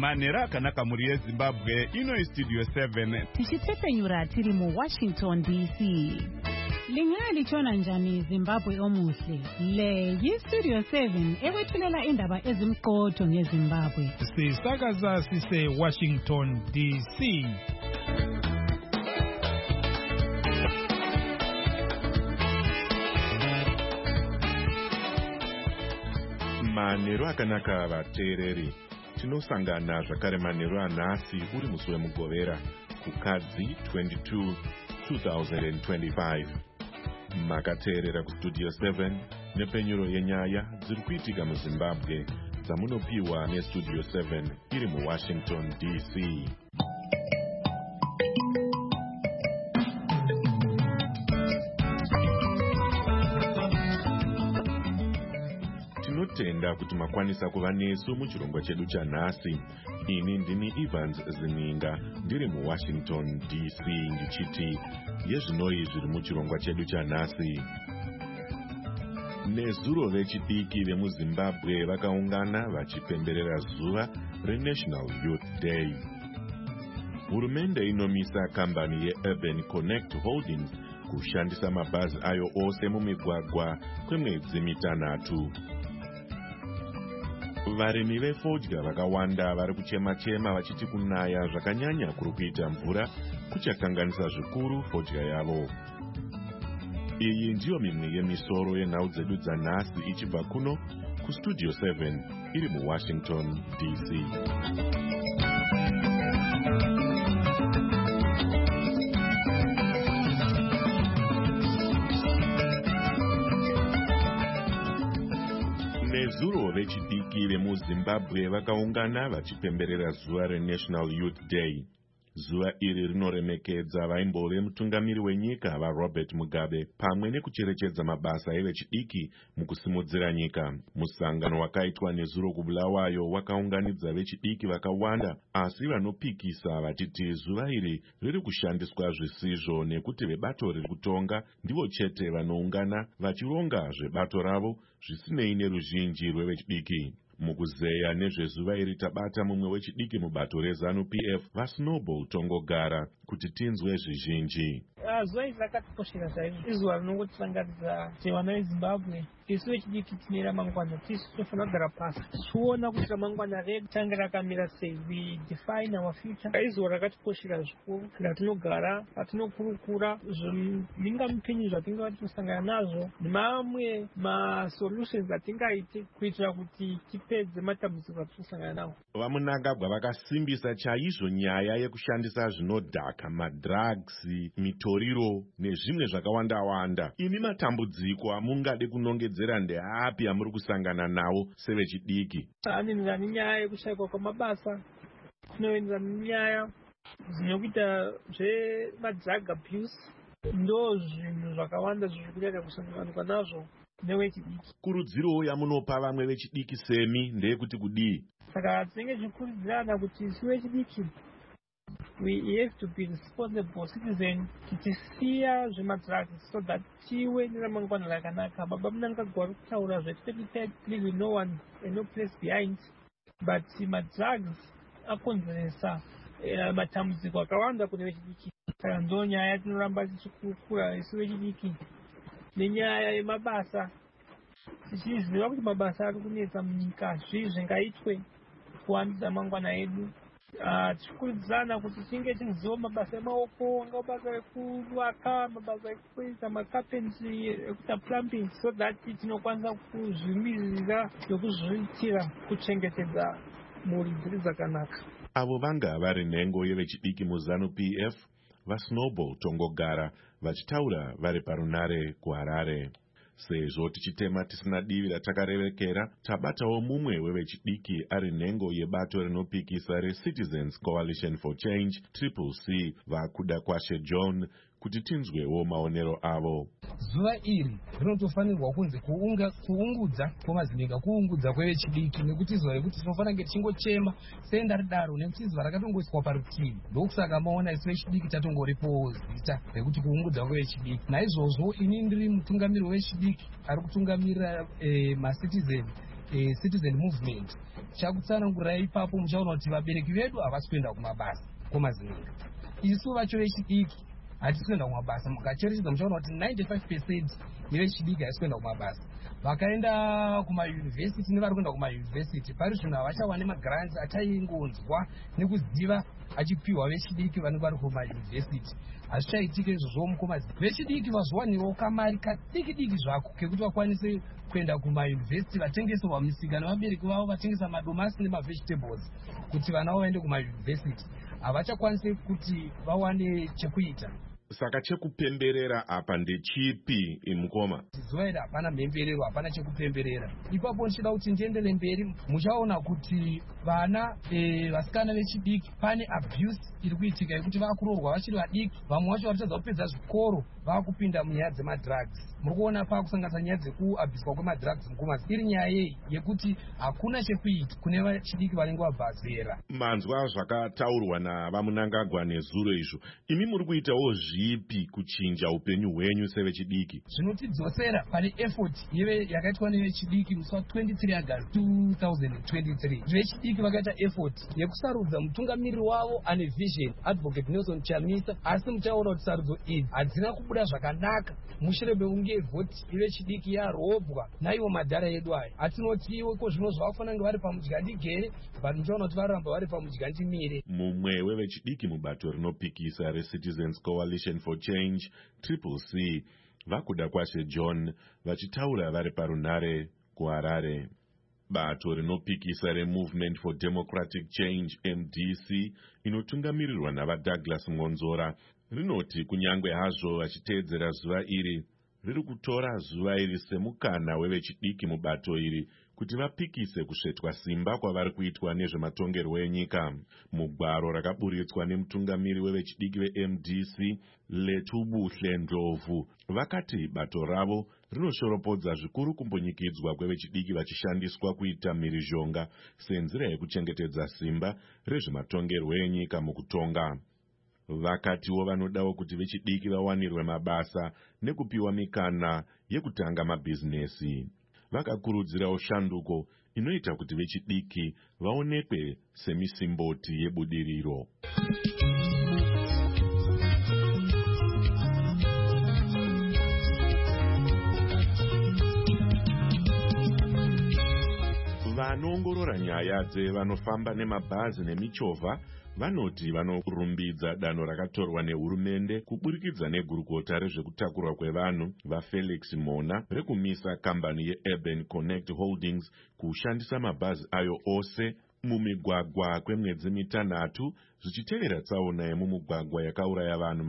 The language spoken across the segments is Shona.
Manera akanaka muri yeZimbabwe ino Studio 7 tichitsepenyura tiri mu Washington DC. Lingali chona njani Zimbabwe omuhle. Le yi-Studio 7 ekwethulela indaba ezimqotho ngeZimbabwe. Sisakaza sise Washington DC. Manero akanaka vateereri. Tinosangana zvakare manero anhasi uri musi wemugovera kuKadzi 22 2025. Makateerera kuStudio 7 nepenyuro yenyaya dziri kuitika muZimbabwe dzamunopiwa neStudio 7 iri muWashington DC. Tinotenda kuti makwanisa kuva nesu muchirongwa chedu chanhasi. Ini ndini Evans Zininga ndiri muWashington DC ndichiti yezvinoi zviri muchirongwa chedu chanhasi. Nezuro vechidiki vemuZimbabwe vakaungana vachipemberera zuva reNational Youth Day. Hurumende inomisa kambani yeUrban Connect Holdings kushandisa mabhazi ayo ose mumigwagwa kwemwedzi mitanhatu. Varimi vefodya vakawanda vari kuchema-chema vachiti kunaya zvakanyanya kuri kuita mvura kuchakanganisa zvikuru fodya yavo. Iyi ndiyo mimwe yemisoro yenhau dzedu dzanhasi ichibva kuno kuStudio 7 iri muWashington DC. Nezuro vechidiki vemuZimbabwe vakaungana vachipemberera zuva reNational Youth Day. Zuva iri rinoremekedza vaimbove mutungamiri wenyika vaRobert Mugabe pamwe nekucherechedza mabasa evechidiki mukusimudzira nyika. Musangano wakaitwa nezuro kuBulawayo wakaunganidza vechidiki vakawanda, asi vanopikisa vachiti zuva iri riri kushandiswa zvisizvo nekuti vebato riri kutonga ndivo chete vanoungana vachironga zvebato ravo zvisinei neruzhinji rwevechidiki. Mukuzeya nezvezuva iri tabata mumwe wechidiki mubato reZANU-PF vaSnowball Tongogara kuti tinzwe zvizhinji. Zuva iri rakatikoshera chaizvo. Izuva rinongotirangaridza kuti vana veZimbabwe isu vechidiki tine ramangwana, tisu tinofanira kugara pasi tichiona kuti ramangwana redu tange rakamira sei. We define our future. Izuva rakatikoshera zvikuru ratinogara patinokurukura zvingamupinyi zvatingava tinosangana nazvo nemamwe masolutions atingaite kuitira kuti tipedze matambudziko atinosangana nawo. VaMunangagwa vakasimbisa chaizvo nyaya yekushandisa zvinodhaka, madrugs, mitoriro nezvimwe zvakawanda-wanda. Imi matambudziko amungade kunongedzera ndeapi amuri kusangana nawo sevechidiki? Anoenderana nenyaya yekushayikwa kwamabasa, zvinoenderana nenyaya zvinokuita zvemadrug abuse. Ndo zvinhu zvakawanda zviri kunyanya kusanganikwa nazvo nevechidiki. Kurudzirowo yamunopa vamwe vechidiki semi ndeyekuti kudii? Saka tinenge tichikurudzirana kuti isu vechidiki we have to be responsible citizen, tichisiya zvemadrugs so that tiwe neramangwana rakanaka. Baba Munangagwa vari kutaura zve leave no one and no place behind, but madrugs akonzeresa matambudziko akawanda kune vechidiki. Saka ndo nyaya tinoramba tichikurukura isu vechidiki nenyaya yemabasa, tichiziva kuti mabasa ari kunetsa munyika, zvii zvingaitwe kuwandudza mangwana edu. Tichikurudzirana kuti tinge tichiziva mabasa emaoko, anga mabasa ekuvaka, mabasa ekuita makapentry, ekuita plumbing, so that tinokwanisa kuzvimirira nekuzviitira kuchengetedza mhuri dziri dzakanaka. Avo vanga vari nhengo yevechidiki muZANU-PF vaSnowball Tongogara vachitaura vari parunare kuHarare. Sezvo tichitema tisina divi ratakarevekera, tabatawo mumwe wevechidiki ari nhengo yebato rinopikisa reCitizens Coalition for Change CCC vakuda kwashe John kuti tinzwewo maonero avo. Zuva iri rinotofanirwa kunze kuungudza kwemazinika, kuungudza kwevechidiki, nekuti zuva rekuti tinofanira kunge tichingochema seenda ridaro, nekuti zuva rakatongoiswa parutivi. Ndokusaka maona isu vechidiki tatongoripo zita rekuti kuungudza kwevechidiki. Naizvozvo ini ndiri mutungamiri wevechidiki ari kutungamirira maCitizen. citizen movement. Chakutsanangurai ipapo muchaona kuti vabereki vedu havasi kuenda kumabasa kwemazinga. Isu vacho vechidiki hatisi kuenda kumabasa. Mukacherechedza muchaona kuti 95% yevechidiki havasi kuenda kumabasa. Vakaenda kumayunivhesiti nevari kuenda kumayunivhesiti pari zvino havachawani magrants achaingonzwa nekuziva achipiwa vechidiki vanenge vari kumayunivhesiti. Hazvichaitike izvozvo mukomazi. Vechidiki vazowanirawo kamari kadiki zvako kekuti vakwanise kuenda kumayunivhesiti, vatengeserwa misika nevabereki vavo, vatengesa madomasi nemavegetables kuti vana vaende kumayunivhesiti. Havachakwanisi kuti vawane chekuita. Saka chekupemberera apa ndechipi imukoma? Zuva iri hapana mhemberero, hapana chekupemberera. Ipapo ndichida kuti ndiendere mberi, muchaona kuti vana vasikana vechidiki pane abuse iri kuitika yekuti vakuroorwa vachiri vadiki. Vamwe vacho vachadza kupedza zvikoro vakupinda munyaya dzemadrugs. Muri kuona pakusanganisa nyaya dzekuabhiswa kwemadrugs mukomazi. Iri nyaya yei yekuti hakuna chekuita kune vechidiki vanenge vabva zera. Manzwa zvakataurwa navamunangagwa nezuro izvo. Imi muri kuitawo zvipi kuchinja upenyu hwenyu sevechidiki? Zvinotidzosera pane effort yakaitwa nevechidiki musi wa23 August 2023. Vechidiki vakaita effort yekusarudza mutungamiriri wavo ane vision, Advocate Nelson Chamisa. Asi muchaona kuti sarudzo idzi hadzina kubuda zvakanaka mushure mekunge vhoti ivechidiki yarobwa naivo madhara edu aya. Hatinoti iwe ko zvino zvavafanira kunge vari pamudya ndigere, but muchaona kuti varamba vari pamudya ndimire. Mumwe wevechidiki mubato rinopikisa reCitizens Coalition for Change CCC vakuda kwashe John vachitaura vari parunare kuHarare. Bato rinopikisa reMovement for Democratic Change MDC inotungamirirwa navaDouglas Monzora rinoti kunyangwe hazvo vachiteedzera zuva iri, riri kutora zuva iri semukana wevechidiki mubato iri kuti vapikise kusvetwa simba kwavari kuitwa nezvematongerwo enyika. Mugwaro rakaburitswa nemutungamiri wevechidiki veMDC Letubuhle Ndlovu vakati bato ravo rinoshoropodza zvikuru kumbunyikidzwa kwevechidiki vachishandiswa kuita mhirizhonga senzira yekuchengetedza simba rezvematongerwo enyika mukutonga. Vakatiwo vanodawo kuti vechidiki vawanirwe mabasa nekupiwa mikana yekutanga mabhizinesi. Vakakurudzirawo shanduko inoita kuti vechidiki vaonekwe semisimboti yebudiriro. Vanoongorora nyaya dzevanofamba nemabhazi nemichovha vanoti vanorumbidza danho rakatorwa nehurumende kuburikidza negurukota rezvekutakurwa kwevanhu vaFelix Mona rekumisa kambani yeUrban Connect Holdings kushandisa mabhazi ayo ose mumigwagwa kwemwedzi mitanhatu zvichitevera tsaona yemumugwagwa yakauraya vanhu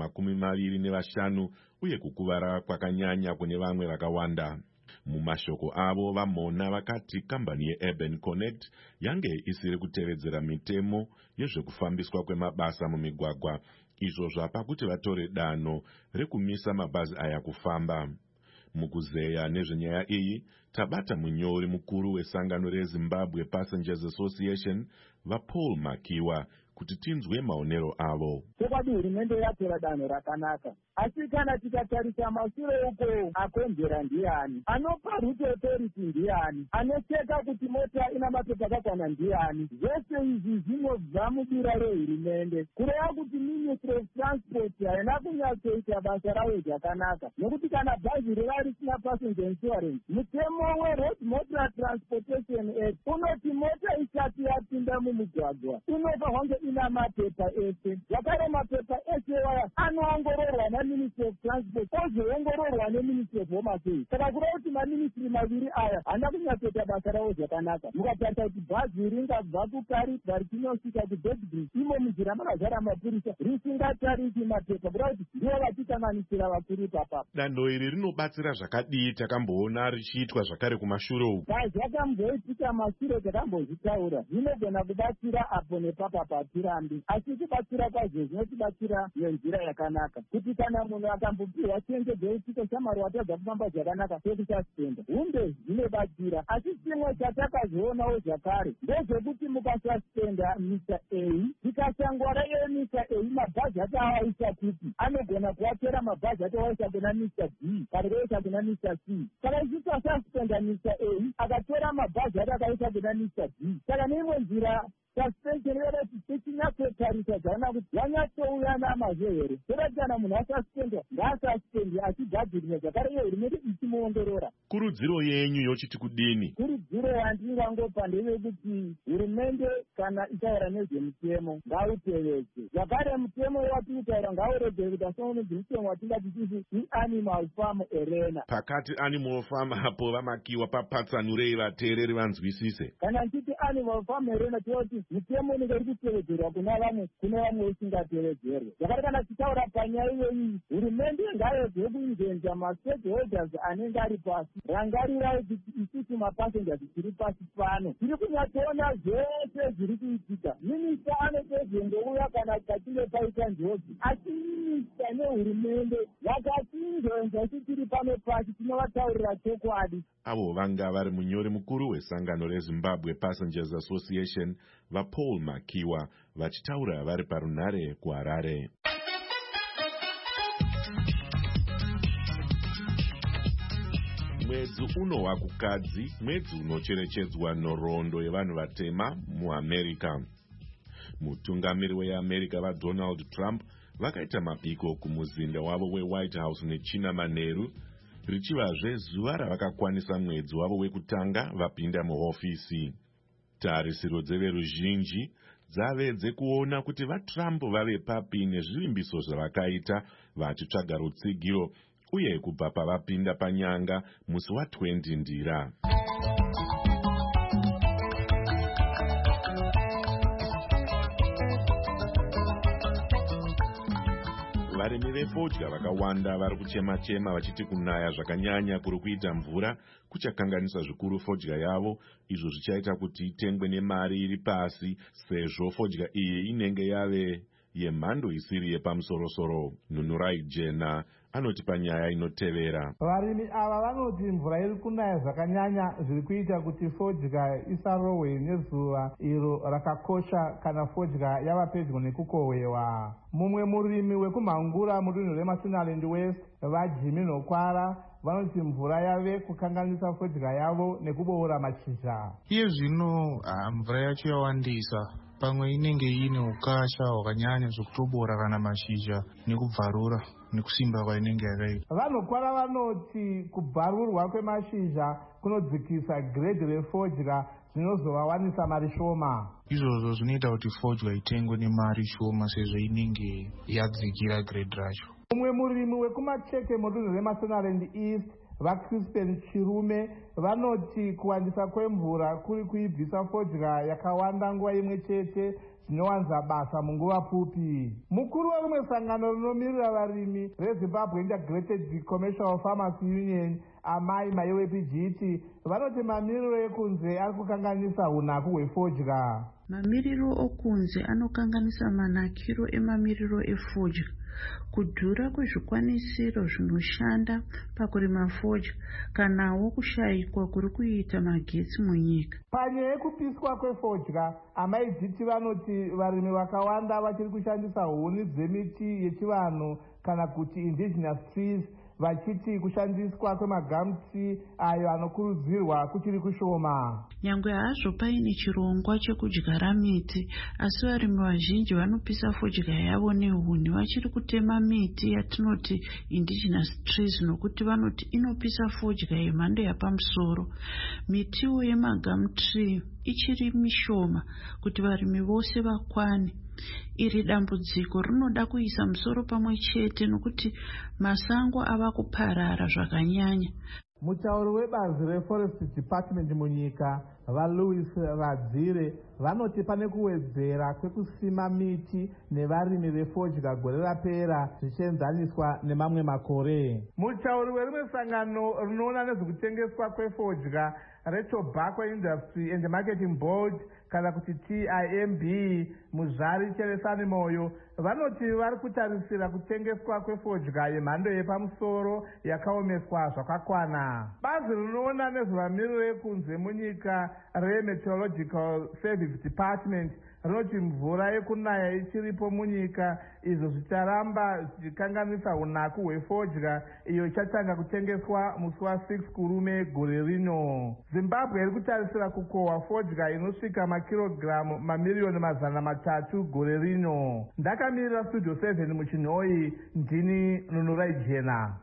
25 uye kukuvara kwakanyanya kune vamwe vakawanda. Mumashoko avo vaMona vakati kambani yeUrban Connect yange isiri kutevedzera mitemo yezvekufambiswa kwemabasa mumigwagwa, izvo zvapa kuti vatore danho rekumisa mabhazi aya kufamba. Mukuzeya nezvenyaya iyi tabata munyori mukuru wesangano reZimbabwe Passengers Association vaPaul Makiwa kuti tinzwe maonero avo. Chokwadi hurumende yatora danho rakanaka, asi kana tikatarisa mashure uko akonzera ndiani, anopa route authority ndiani, anocheka kuti mota ina mapepa akakwana ndiani. Zvese izvi zvinobva mudira rehurumende, kureva kuti Ministry of Transport haina kunyatsoita basa rayo zvakanaka, nekuti kana bhazi riva risina passenger insurance, mutemo weRoad Motor Transportation Act unoti mota isati yapinda mumugwagwa inofanirwa kunge ina mapepa ese. Zvakare mapepa ese waya anoongororwa naMinistry of Transport ozoongororwa neMinistry of Home Affairs. Saka kureva kuti maministry maviri aya haana kunyatsoita basa ravo zvakanaka. Mukatarisa kuti bhazi ringabva kuKaribva richinosvika kuBedbridge imo munzira makazara mapurisa risingatarisi mapepa, kureva kuti ndivo vachitanganisira vakuru ipapapo. Danho iri rinobatsira zvakadii takamboona richiitwa zvakare kumashure uku? Zvakamboitika mashure takambozvitaura, zvinogona kubatsira apo nepapa patirambi, asi kubatsira kwazvo zvinotibatsira nenzira yakanaka, kuti kana kana munhu akambopiwa chenjedzo yekuti shamwari watadza kufamba zvakanaka sekusaspenda humbe zvinobatsira. Asi chimwe chatakazoonawo zvakare ndezvekuti mukasaspenda Mr. A tikashangwara iye Mr. A mabhajeti awaisa kuti anogona kuvatera mabhajeti awaisa kuna Mr. B kana kuisa kuna Mr. C. Saka ichitasaspenda Mr. A akatora mabhajeti akaisa kuna Mr. B. Saka neimwe nzira suspension yereti tichinatsotarisa dzana kuti wanyatsouya namazvo here. Toda kana munhu asaspendwa ngaasaspendwe achigadzirisa zvakare iyo hurumende ichimuongorora. Kurudziro yenyu yochiti kudini? Kurudziro yandingangopa ndeyekuti hurumende kana itaura nezvemutemo ngautevedze. Zvakare mutemo watiri kutaura ngaurege kuti asaonedze mutemo watingati tisi ianimal farm arena. Pakati animal farm apo vamakiwa papatsanurei vateereri vanzwisise. Kana nchiti animal farm arena toti mutemo unenge uri kutevedzerwa kuna vamwe usingatevedzerwe. Zvakare kana tichitaura panyaya iyoyi hurumende ngayedze kuinvenza mastakeholders anenge ari pasi. Rangarirai kuti isusu mapasengers tiri pasi pano tiri kunyatsoona zvese zviri kuitika. Minista anotozongouya kana pachinge paita njodzi, asi minista nehurumende vakatinzvenza tiri pano pasi tinovataurira chokwadi. Avo vanga vari munyori mukuru wesangano reZimbabwe Passengers Association vaPaul Makiwa vachitaura vari parunhare kuHarare. Mwedzi uno wakukadzi, mwedzi unocherechedzwa nhoroondo yevanhu vatema muAmerica. Mutungamiri weAmerica vaDonald Trump vakaita mabiko kumuzinda wavo weWhite House nechina manheru, richivazve zuva ravakakwanisa mwedzi wavo wekutanga vapinda muhofisi. Tarisiro dzeveruzhinji dzave dzekuona kuti vaTrump vave papi nezvivimbiso zvavakaita vachitsvaga rutsigiro uye kubva pavapinda panyanga musi wa20 Ndira. Varimi vefodya vakawanda vari kuchema-chema vachiti kunaya zvakanyanya kuri kuita mvura kuchakanganisa zvikuru fodya yavo, izvo zvichaita kuti itengwe nemari iri pasi sezvo fodya iyi inenge yave yemhando isiri yepamusorosoro. Nunurai Jena anoti panyaya inotevera. Varimi ava vanoti mvura iri kunaya zvakanyanya zviri kuita kuti fodya isarohwe nezuva iro rakakosha kana fodya yava pedyo nekukohwewa. Mumwe murimi wekumhangura mudunhu reMashonaland West vaJimmy Nokwara vanoti mvura yave kukanganisa fodya yavo nekuboora mashizha. Iye zvino mvura yacho yawandisa, pamwe inenge ine ukasha hwakanyanya zvokutobora kana mashizha nekubvarura nekusimba kwainenge yakaita. Vanokwara vanoti kubvarurwa kwemashizha kunodzikisa giredhi refodya zvinozovawanisa mari shoma. Izvozvo zvinoita kuti fodya itengwe nemari shoma sezvo inenge yadzikira giredhi racho. Mumwe murimi wekumacheke mudunhu reMashonaland East vaCrispen Chirume vanoti kuwandisa kwemvura kuri kuibvisa fodya yakawanda nguva imwe chete zvinowanza basa munguva pfupi. Mukuru werimwe sangano rinomirira varimi reZimbabwe Integrated Commercial Farmers Union Amai Maiwe Pijiti vanoti mamiriro ekunze ari kukanganisa unaku hwefodya. Mamiriro okunze anokanganisa manakiro emamiriro efodya. Kudhura kwezvikwanisiro zvinoshanda pakurima fodya kanawo kushayikwa kuri kuita magetsi munyika. Panyaya yekupiswa kwefodya, amaIGT vanoti varimi vakawanda vachiri kushandisa huni dzemiti yechivanhu kana kuti indigenous trees, vachiti kushandiswa kwemagamutri ayo anokurudzirwa kuchiri kushoma. Nyangwe hazvo paine chirongwa chekudyara miti, asi varimi vazhinji vanopisa fodya yavo nehuni vachiri kutema miti yatinoti indigenous trees nokuti vanoti inopisa fodya yemhando yapamusoro. Mitiwo yemagamutri ichiri mishoma kuti varimi vose vakwane. Iri dambudziko rinoda kuisa musoro pamwe chete nokuti masango ava kuparara zvakanyanya. Mutauri webazi reForest Department munyika vaLouis Vadzire vanoti pane kuwedzera kwekusima miti nevarimi vefodya gore rapera zvichienzaniswa nemamwe makore. Mutauri werimwe sangano rinoona nezvekutengeswa kwefodya reTobacco Industry and Marketing Board kana kuti TIMB Muzvari Cheresani Moyo vanoti vari kutarisira kutengeswa kwefodya yemhando yepamusoro yakaomeswa zvakakwana. Bazi rinoona nezvevamiriro ekunze munyika reMeteorological Service Department rinoti mvura yekunaya ichiripo munyika, izvo zvicharamba zvichikanganisa unaku hwefodya iyo ichatanga kutengeswa musi wa6 Kurume gore rino. Zimbabwe iri kutarisira kukohwa fodya inosvika makirogiramu mamiliyoni 300 gore rino. Ndakamirira Studio 7 muChinhoi, ndini Nunurai Jena.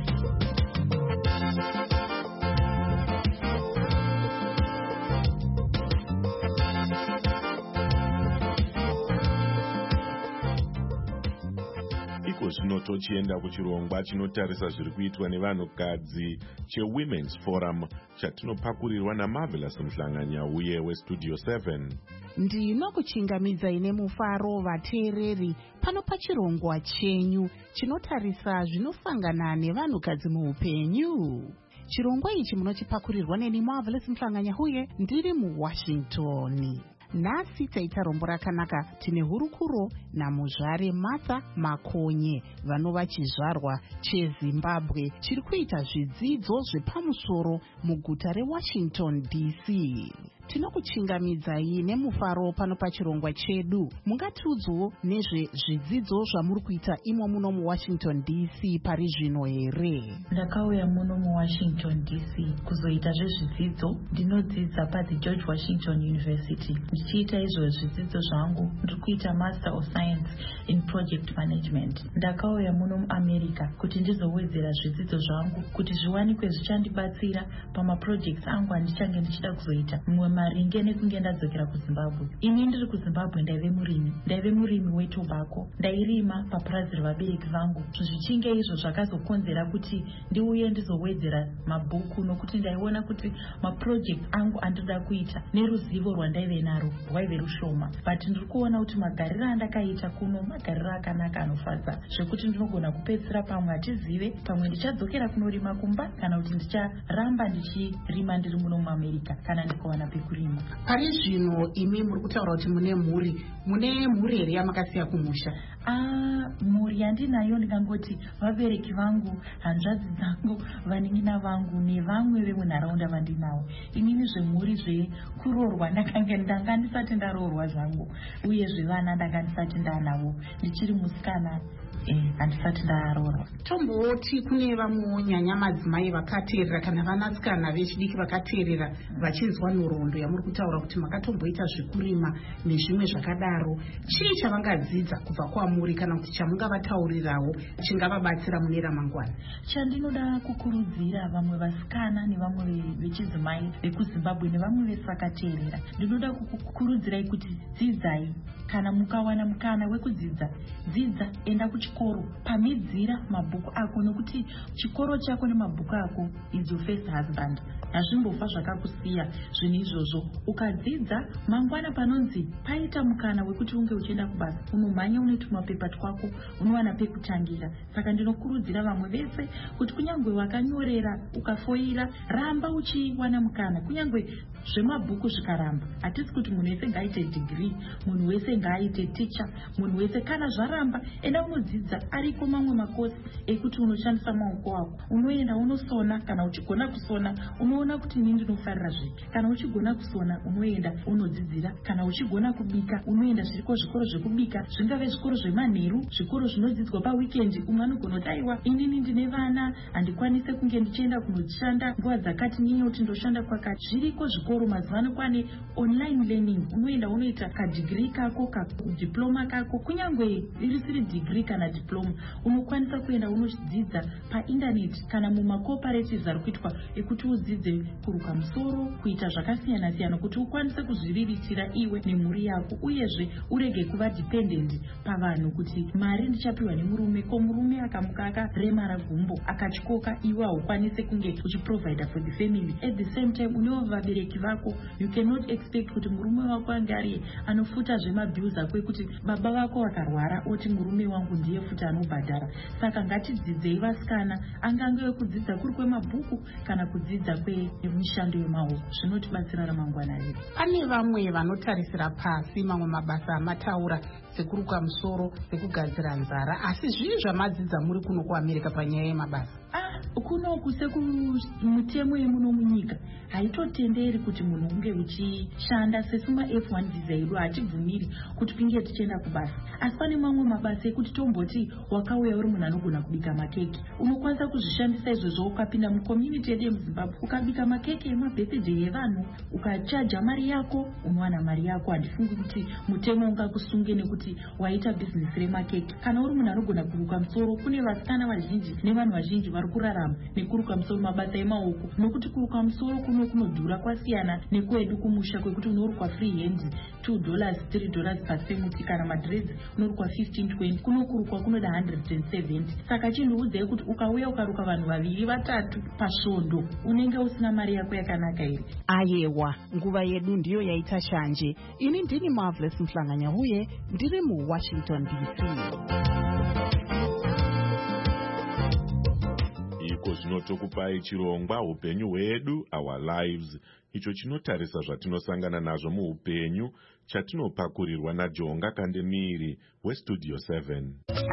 Zvino tochienda kuchirongwa chinotarisa zviri kuitwa nevanhukadzi cheWomen's Forum chatinopakurirwa naMarvelous Mhlanganyauye weStudio 7. Ndinokuchingamidzai nemufaro vateereri pano pachirongwa chenyu chinotarisa zvinosangana nevanhukadzi muupenyu. Chirongwa ichi munochipakurirwa neni Marvelous Mhlanganyauye ndiri muWashington. Nhasi taita rombo rakanaka tine hurukuro naMuzvare Martha Makonye vanova chizvarwa cheZimbabwe chiri kuita zvidzidzo zvepamusoro muguta reWashington DC. Tinokuchingamidzai nemufaro pano pachirongwa chedu. Mungatiudzewo nezvezvidzidzo zvamuri kuita imo muno muWashington DC pari zvino here? Ndakauya muno muWashington DC kuzoita zvezvidzidzo. Ndinodzidza paThe George Washington University. Ndichiita izvo zvidzidzo zvangu ndiri kuita Master of Science in Project Management. Ndakauya muno muAmerica kuti ndizowedzera zvidzidzo zvangu kuti zviwanikwe zvichandibatsira pamaprojects angu andichange ndichida kuzoita maringe nekunge ndadzokera kuZimbabwe. Ini ndiri kuZimbabwe ndaive murimi weTobacco. Ndairima papurazi revabereki vangu. Zvichinge izvo zvakazokonzera kuti ndiuye ndizowedzera mabhuku nokuti ndaiona kuti maproject angu andida kuita neruzivo rwandaive naro rwaive rushoma. But ndiri kuona kuti magariro andakaita kuno magariro akanaka anofadza zvekuti ndinogona kupedzisira pamwe hatizive pamwe ndichadzokera kunorima kumba kana kuti ndicharamba ndichirima ndiri muno muAmerica kana ndikawana pekurima. Pari zvino imi muri kutaura kuti mune mhuri here yamakasiya kumusha? Mhuri yandinayo ndingangoti vabereki vangu, hanzvadzi dzangu, vanin'ina vangu nevamwe vemunharaunda vandinawo. Inini zvemhuri zvekuroorwa ndanga ndisati ndaroorwa zvangu, uye zvevana ndanga ndisati ndanavo ndichiri musikana. Handisati ndaroorwa. Tomboti kune vamwe nyanya madzimai vakateerera kana vanasikana vechidiki vakateerera vachinzwa nhoroondo yamuri kutaura kuti makatomboita zvekurima nezvimwe zvakadaro, chii chavangadzidza kubva kwamuri kana kuti chamungavataurirawo chingavabatsira mune ramangwana? Chandinoda kukurudzira vamwe vasikana nevamwe vechidzimai vekuZimbabwe nevamwe vese vakateerera, ndinoda kukurudzirai kuti dzidzai. Kana mukawana mukana wekudzidza, dzidza, enda kuchikoro, pamidzira mabhuku ako, nokuti chikoro chako nemabhuku ako is your first husband. Hazvimbofa zvakakusiya zvinhu izvozvo. Ukadzidza mangwana panonzi paita mukana wekuti unge uchienda kubasa, unomhanya unoita mapepa twako, unowana pekutangira. Saka ndinokurudzira vamwe vese kuti kunyange wakanyorera ukafoira, ramba uchiwana mukana. Kunyange zvemabhuku zvikaramba, hatisi kuti munhu wese ngaaite degree, munhu wese ngaaite teacher, munhu wese kana zvaramba enda unodzidza. Ariko mamwe makosi ekuti unoshandisa maoko ako, unoenda unosona. Kana uchigona kusona unoona kuti ini ndinofarira zviki. Kana uchigona kusona unoenda unodzidzira. Kana uchigona kubika unoenda zviriko zvikoro zvekubika, zvingave zvikoro zvemanheru, zvikoro zvinodzidzwa paweekend. Umwe anogona kuti aiwa inini ndine vana handikwanise kunge ndichienda kunoshanda nguva dzakati nyine kuti ndoshanda kwakati. Zviriko zvikoro mazuvano kwane online learning, unoenda unoita kadigiri kako kadiploma kako. Kunyange irisiri digiri kana diploma, unokwanisa kuenda unodzidza paindaneti kana mumacooperative ari kuitwa ekuti udzidze kuruka musoro, kuita zvakasiyana siyana kuti ukwanise kuzviriritira iwe nemhuri yako, uyezve urege kuva dependent pavanhu. nokuti mari ndichapiwa nemurume, ko murume akamuka akaremara gumbo akatyoka, iwe haukwanise kunge uchiprovida for the family. At the same time unewo vabereki vako, you cannot expect kuti murume wako ange ari anofuta zvemabhiuzi ako ekuti baba vako vakarwara oti murume wangu ndiye futi anobhadhara. Saka ngatidzidzei vasikana, angange wekudzidza kuri kwemabhuku kana kudzidza kwemishando yemaoko, zvinotibatsira ramangwana redu. Pane vamwe vanotarisira pasi mamwe mabasa amataura sekuruka musoro, sekugadzira nzara, asi zvii zvamadzidza muri kuno kuAmerica panyaya yemabasa? Kunoku sekumutemo yemuno munyika haitotenderi kuti munhu unge uchishanda sesuma F1 visa yedu, hatibvumiri kuti pinge tichienda kubasa. Asi pane mamwe mabasa ekuti tomboti wakauya uri munhu anogona kubika makeke, unokwanisa kuzvishandisa izvozvo ukapinda mucommunity yedu yemuZimbabwe ukabika makeke emabirthday yevanhu ukachaja mari yako, unowana mari yako. Handifungi kuti mutemo ungakusunge nekuti waita bhizinesi remakeke. Kana uri munhu anogona kuruka musoro, kune vasikana vazhinji nevanhu vazhinji vari kurarama nekuruka musoro, mabasa emaoko, nokuti kuruka musoro kunodhura kwasiyana nekwedu kumusha kwekuti unorukwa free hand $2 $3 pasemuti, kana madreds unorukwa 15-20, kunokurukwa kunoda 170. Saka chindiudzei kuti ukauya ukaruka vanhu vaviri vatatu pasvondo unenge usina mari yako yakanaka here? Ayewa, nguva yedu ndiyo yaita shanje. Ini ndini Marvelous Mhlanganya huye, ndiri muWashington DC. Iko zvinotokupai chirongwa upenyu hwedu, our lives, icho chinotarisa zvatinosangana nazvo muupenyu, chatinopakurirwa naJonga Kandemiri weStudio 7.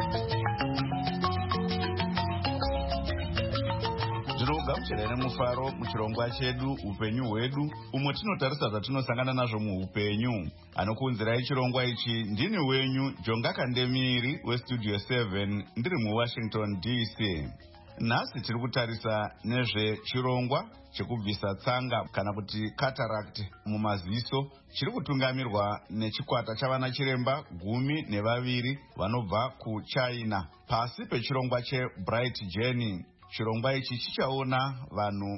Zvinogamuchira nemufaro muchirongwa chedu upenyu hwedu, umwe tinotarisa zvatinosangana nazvo muupenyu. Anokuunzirai chirongwa ichi ndini wenyu Jonga Kandemiri weStudio 7, ndiri muWashington DC. Nhasi tiri kutarisa nezvechirongwa chekubvisa tsanga kana kuti cataract mumaziso, chiri kutungamirwa nechikwata chavana chiremba 12 vanobva kuChina pasi pechirongwa cheBright Journey. Chirongwa ichi chichaona vanhu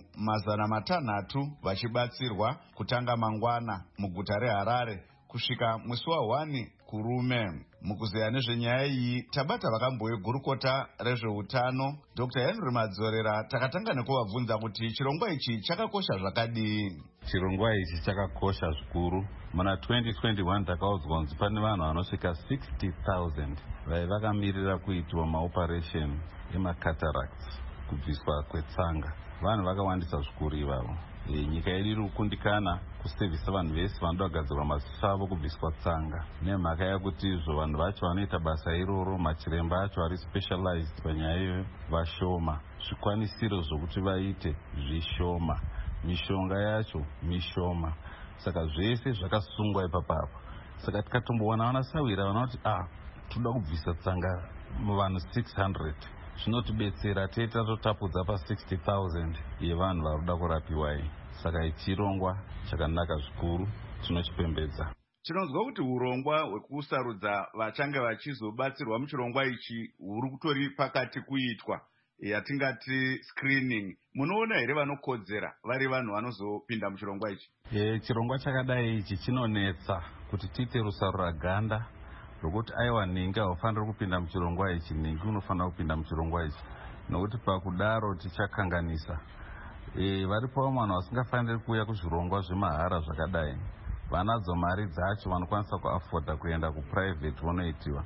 600 vachibatsirwa kutanga mangwana muguta reHarare kusvika musi wa1 kurume. Mukuzeya nezvenyaya iyi tabata vakambowe gurukota rezveutano Dr. Henry Madzorera. Takatanga nekuvabvunza kuti chirongwa ichi chakakosha zvakadii. Chirongwa ichi chakakosha zvikuru. Muna 2021 takaudzwa kunzi pane vanhu vanosvika 60,000 vakamirira kuitwa maoperation emacataracts, kubviswa kwetsanga. Vanhu vakawandisa zvikuru ivavo. Nyika yedu iri kukundikana kusevhisa vanhu vese vanoda kugadzirwa maziso avo kubviswa tsanga. Nemhaka yakuti izvo vanhu vacho vanoita basa iroro, machiremba acho ari specialized panyaya iyoyo vashoma, zvikwanisiro zvokuti vaite zvishoma, mishonga yacho mishoma. Saka zvese zvakasungwa ipapapo. Saka tikatombowana vanasawira vanoti toda kubvisa tsanga muvanhu 600, zvinotibetsera tete totapudza pa 60,000 yevanhu varuda kurapiwai. Saka chirongwa chakanaka zvikuru, tinochipembedza. Tinonzwa kuti urongwa hwekusarudza vachange vachizobatsirwa muchirongwa ichi huri kutori pakati kuitwa, yatingati screening. Munoona here vanokodzera vari vanhu vanozopinda muchirongwa ichi? Chirongwa chakadai ichi chinonetsa kuti tiite rusaro raganda rokuti aiwa ningi haufaniri kupinda muchirongwa ichi, ningi unofanira kupinda muchirongwa ichi, nokuti pakudaro tichakanganisa. Varipo vanhu vasingafaniri kuuya kuzvirongwa zvemahara zvakadai, vanadzo mari dzacho vanokwanisa kuafoda kuenda kuprivate vonoitiwa,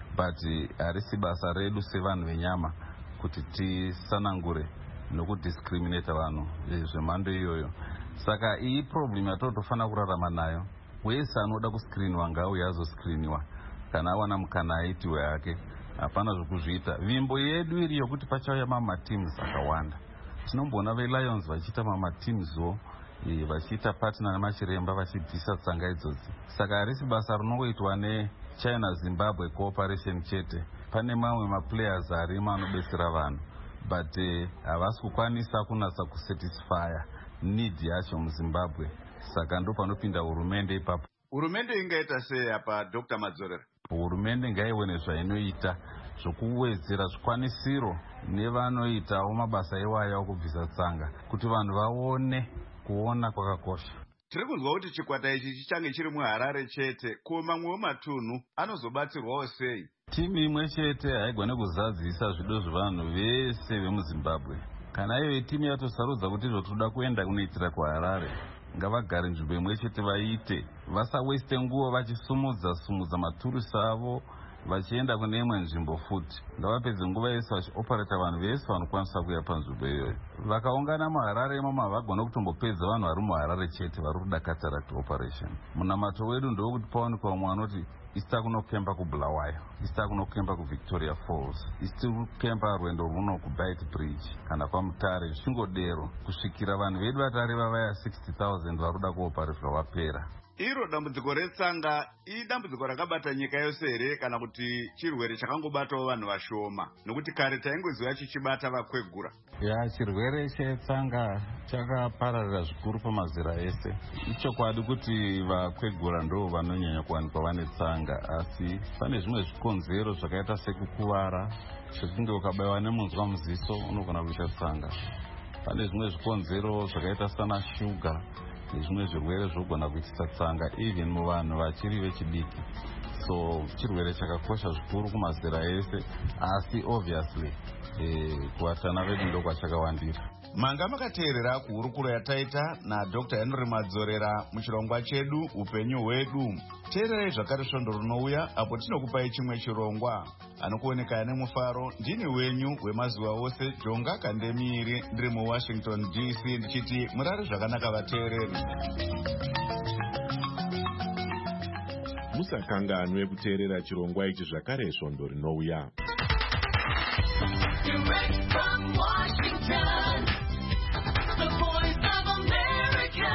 but harisi basa redu sevanhu venyama kuti tisanangure nokudiscriminata vanhu zvemhando iyoyo. Saka iyi problem yatotofanira kurarama nayo. Wese anoda kuscreeniwa ngauye azoscreeniwa, kana awana mukana aitiwe yake, hapana zvokuzviita. Vimbo yedu iri yokuti pachauya mamateams akawanda. Tinomboona veLions vachiita mamateamswo, vachiita partner nemachiremba vachibvisa tsanga idzodzi. Saka harisi basa rinongoitwa neChina Zimbabwe cooperation chete. Pane mamwe maplayers arimo anobetsera vanhu, but havasi kukwanisa kunatsa kusatisfya need yacho muZimbabwe. Saka ndo panopinda hurumende ipapo. Hurumende ingaita sei apa Dr. Madzorera? Hurumende ngaione zvainoita zvokuwedzera zvikwanisiro nevanoitawo mabasa iwaya okubvisa tsanga, kuti vanhu vaone kuona kwakakosha. Tiri kunzwa kuti chikwata ichi chichange chiri muHarare chete, ko mamwewo matunhu anozobatsirwawo sei? timu imwe chete haigone kuzadzisa zvido zvevanhu vese vemuzimbabwe. Kana iyo timu yatosarudza kuti toda kuenda kunoitira kuHarare, ngavagare nzvimbo imwe chete vaite, vasaweste nguva vachisumudza maturusi avo vachienda kune imwe nzvimbo futi. Ngavapedze nguva yese vachioparata vanhu vese vanokwanisa kuuya panzvimbo iyoyo. Vakaungana muHarare imomo havagona kutombopedza vanhu vari muHarare chete vari kuda cataract operation. Munamato wedu ndowekuti paonekwa umwe anoti isita kunokemba kuBulawayo, isita kunokemba kuVictoria Falls, isita kukemba rwendo runo kuBite Bridge kana kwaMutare, zvichingodero kusvikira vanhu vedu vatareva vaya 60,000 vari kuda kuoparetwa vapera. Iro dambudziko retsanga idambudziko rakabata nyika yose here kana kuti chirwere chakangobatawo vanhu vashoma? Nokuti kare taingoziva chichibata vakwegura. Chirwere chetsanga chakapararira zvikuru pamazera ese. Ichokwadi kuti vakwegura ndo vanonyanya kuwanikwa vane tsanga, asi pane zvimwe zvikonzero zvakaita sekukuvara, sekunge ukabayiwa nemunzwa muziso unogona kuita tsanga. Pane zvimwe zvikonzero zvakaita sana shuga nezvimwe zvirwere zvogona kuitisa tsanga even muvanhu vachiri vechidiki. So chirwere chakakosha zvikuru kumazera ese, asi obviously kuvatana vedu ndokwachakawandira. Manga makateerera kuhurukuro yataita naDr. Henry Madzorera muchirongwa chedu upenyu hwedu. Teererai zvakare svondo rinouya apo tinokupai chimwe chirongwa. Anokuoneka nemufaro ndini wenyu wemazuva ose Jonga Kandemiri, ndiri muWashington DC ndichiti murare zvakanaka vateereri. Musakanganwe kuteerera chirongwa ichi zvakare svondo rinouya. Direct from Washington, the voice of America,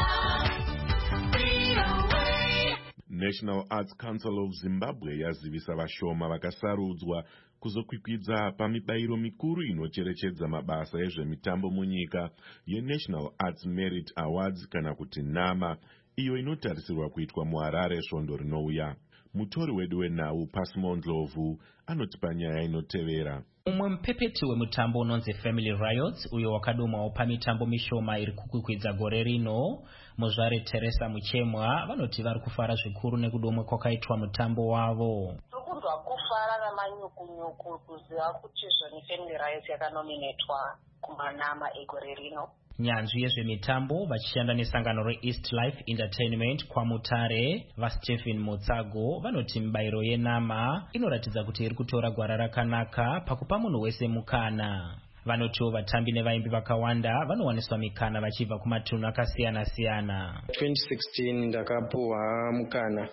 VOA. National Arts Council of Zimbabwe yazivisa vashoma vakasarudzwa kuzokwikwidza pamibayiro mikuru inocherechedza mabasa ezvemitambo munyika yeNational Arts Merit Awards kana kuti NAMA, iyo inotarisirwa kuitwa muHarare svondo rinouya. Mutori wedu wenhau Pasmo Ndlovu anotipa nyaya inotevera. Umwe mupepeti wemutambo unonzi Family Riots, uyo wakadomwawo pamitambo mishoma iri kukwikwidza gore rino, muzvare Teresa Muchemwa, vanoti vari kufara zvikuru nekudomwe kwakaitwa mutambo wavo. Tokunzwa kufara namanyukunyuku kuziva kuti zvoni Family Riots yakanominetwa kumanama egore rino. Nyanzvi yezvemitambo vachishanda nesangano reEast Life Entertainment kwaMutare, vaStephen Motsago, vanoti mibayiro yenama inoratidza kuti iri kutora gwara rakanaka pakupa munhu wese mukana. Vanotiwo vatambi nevaimbi vakawanda vanowaniswa mikana vachibva kumatunhu akasiyana-siyana. 2016 ndakapuwa mukana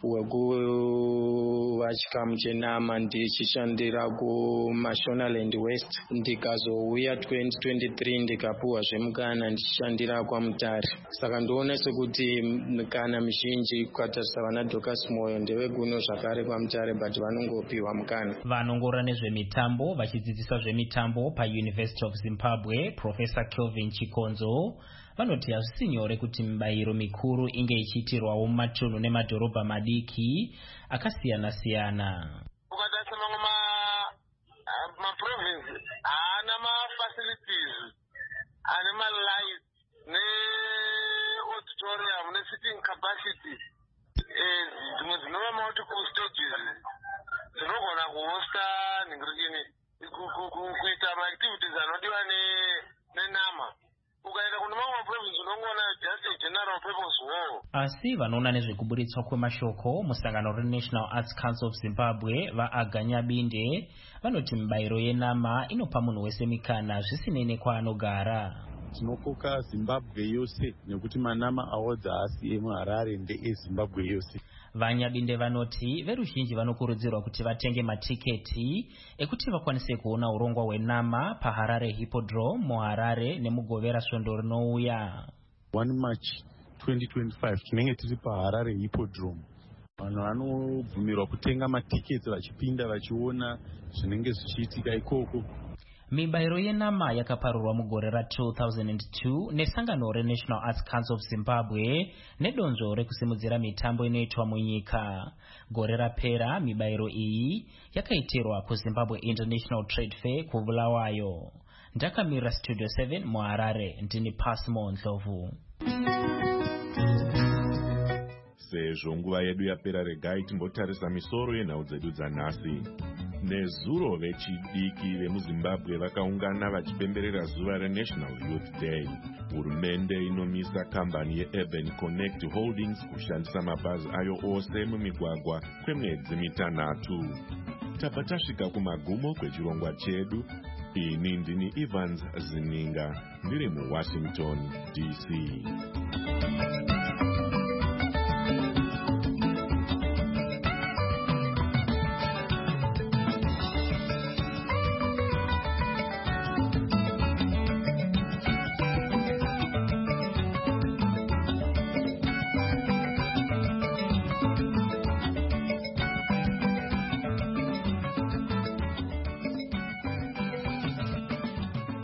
wekuva chikamu chenama ndichishandira kuMashonaland West, ndikazouya 2023 ndikapuwa zvemukana ndichishandira kwaMutare. Saka ndoona sekuti mikana mizhinji kukatarisa vana Dorcas Moyo ndevekuno zvakare kwaMutare but vanongopiwa mukana. Vanongorora nezvemitambo vachidzidzisa zvemitambo paUniversity of Zimbabwe, Professor Kelvin Chikonzo, vanoti hazvisi nyore kuti mibayiro mikuru inge ichiitirwawo mumatunhu nemadhorobha madiki akasiyana-siyana. Ukatarisa mamwe maprovince haana mafacilities, ane malights neauditorium nesitting capacity. Dzimwe dzinova multiple stages dzinogona kuhosta nhingirikini kuita maactivities anodiwa nenama. Ukaenda kune mamwe maprovince unongoona just a general purpose hall. Asi vanoona nezvekuburitswa kwemashoko musangano reNational Arts Council of Zimbabwe vaAganya Binde vanoti mibayiro yenama inopa munhu wese mikana zvisinei nekwaanogara. Tinokoka Zimbabwe yose nekuti manama awards haasi emuHarare ndeeZimbabwe yose. Vanyabinde vanoti veruzhinji vanokurudzirwa kuti vatenge matiketi ekuti vakwanise kuona urongwa hwenama paHarare Hippodrome muHarare nemugovera svondo rinouya. 1 March 2025 tinenge tiri paHarare Hippodrome. Vanhu vanobvumirwa kutenga matiketi vachipinda vachiona zvinenge zvichiitika ikoko. Mibayiro yenama yakaparurwa mugore ra2002 nesangano reNational Arts Council of Zimbabwe nedonzvo rekusimudzira mitambo inoitwa munyika. Gore rapera mibayiro iyi yakaitirwa kuZimbabwe International Trade Fair kuBulawayo. Ndakamira Studio 7 muHarare, ndini Pasmo Ndlovu. Sezvo nguva yedu yapera, regai timbotarisa misoro yenhau dzedu dzanhasi. nezuro vechidiki vemuzimbabwe vakaungana vachipemberera zuva reNational Youth Day. Hurumende inomisa kambani yeUrban Connect Holdings kushandisa mabhazi ayo ose mumigwagwa kwemwedzi mitanhatu. Tabva tasvika kumagumo kwechirongwa chedu. Ini ndini Evans Zininga ndiri muWashington DC.